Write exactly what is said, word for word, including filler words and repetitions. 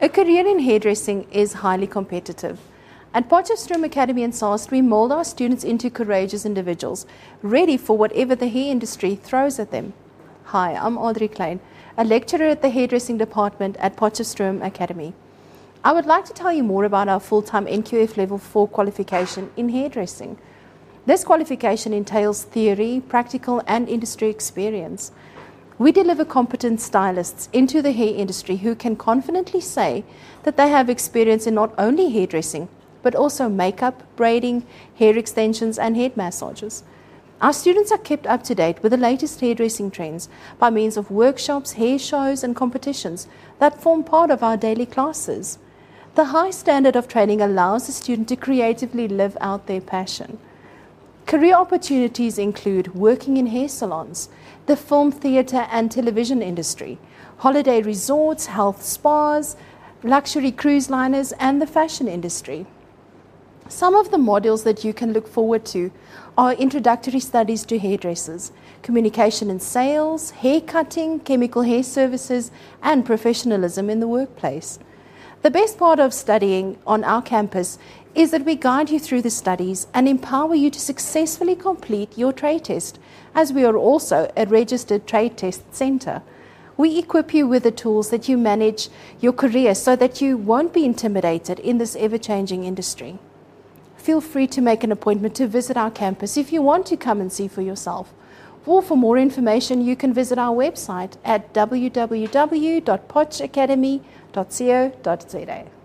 A career in hairdressing is highly competitive. At Potchefstroom Academy in Saast, we mold our students into courageous individuals, ready for whatever the hair industry throws at them. Hi, I'm Audrey Klein, a lecturer at the hairdressing department at Potchefstroom Academy. I would like to tell you more about our full-time N Q F Level four qualification in hairdressing. This qualification entails theory, practical and industry experience. We deliver competent stylists into the hair industry who can confidently say that they have experience in not only hairdressing, but also makeup, braiding, hair extensions and head massages. Our students are kept up to date with the latest hairdressing trends by means of workshops, hair shows and competitions that form part of our daily classes. The high standard of training allows the student to creatively live out their passion. Career opportunities include working in hair salons, the film, theatre and television industry, holiday resorts, health spas, luxury cruise liners and the fashion industry. Some of the modules that you can look forward to are introductory studies to hairdressers, communication and sales, hair cutting, chemical hair services and professionalism in the workplace. The best part of studying on our campus is that we guide you through the studies and empower you to successfully complete your trade test, as we are also a registered trade test centre. We equip you with the tools that you manage your career so that you won't be intimidated in this ever-changing industry. Feel free to make an appointment to visit our campus if you want to come and see for yourself. Or for more information, you can visit our website at w w w dot potch academy dot co dot za.